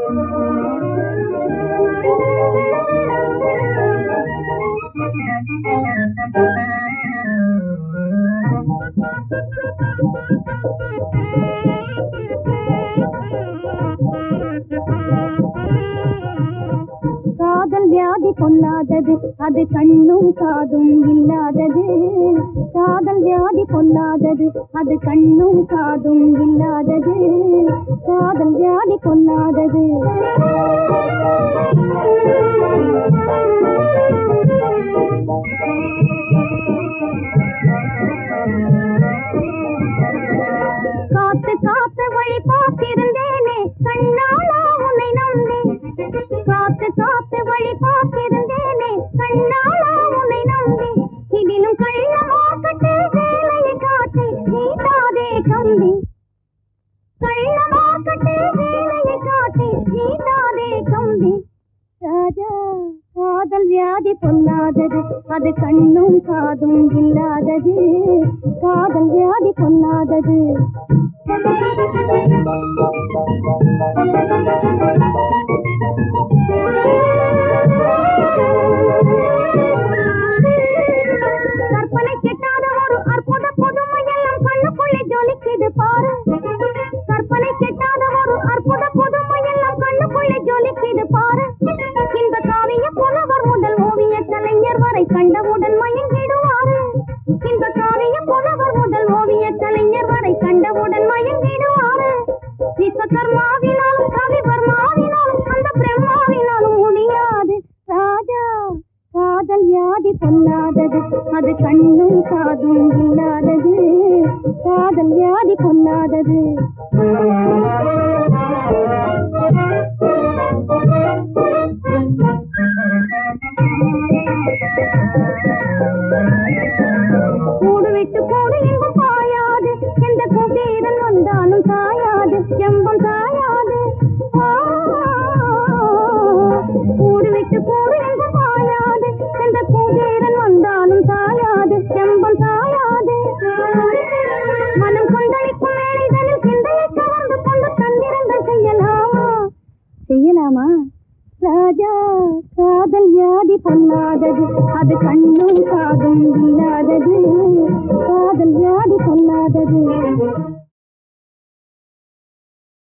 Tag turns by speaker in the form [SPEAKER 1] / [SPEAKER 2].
[SPEAKER 1] காதல் வியாதி பொல்லாதது, அது கண்ணும் காதும் இல்லாதது. காதல் வியாதி பொல்லாதது, அது கண்ணும் காதும் இல்லாதது. காதல் வியாதி பொல்லாதது. காத்து காத்து வழி பார்த்திருந்தேனே கண்ணாளா உன்னை நம்பி. காத்து காத்து வழி பார்த்திருந்தேனே கண்ணாளா உன்னை நம்பி. இதிலும் கள்ளமாக்கட்டு வேலையை காட்டி நீட்டாதே கம்பி. கள்ளமாக்கட்டு வேலையை காட்டி நீட்டாதே கம்பி. ராஜா காதல் வியாதி பொல்லாதது, அது கண்ணும் காதும் இல்லாதது. காதல் வியாதி பொல்லாதது. கற்பனை கெட்டாத ஒரு அற்புத புதுமையெல்லாம் கண்ணுக்குள்ளே ஜொலிக்குது பாரு. கற்பனை கெட்டாத ஒரு அற்புத புதுமையெல்லாம் கண்ணுக்குள்ளே ஜொலிக்குது பாரு. இந்த காவிய புலவர் முதல் ஓவிய கலைஞர் வரை கண்டவுடன் மயங்கிடுவாரு. இந்த காவிய புலவர் முதல் ஓவிய கலைஞர் வரை கண்டவுடன் மயங்கிடுவாரு. விஸ்வகர்மாவினாலும் கவிவர்மாவினாலும் அந்த பிரம்மாவினாலும் முடியாது. ராஜா காதல் வியாதி பொல்லாதது, அது கண்ணும் காதும் இல்லாதது. காதல் வியாதி பொல்லாதது. கூடு விட்டு கூடு எங்கும் பாயாது, எந்த குபீரன் வந்தாலும் சாயாது, எம்பம் சாயாது. கூடு விட்டு கூடு எங்கும் பாயாது, எந்த குபீரன் வந்தாலும் சாயாது, எம்பம் சாயாது. மனம் கொந்தளிக்கும் மேடைதனில் சிந்தையை கவர்ந்து கொண்டு தந்திரங்கள் செய்யலாமா? செய்யலாமா? ராஜா காதல் வியாதி பொல்லாதது, அது கண்ணும் காதும் இல்லாதது. காதல் வியாதி பொல்லாதது.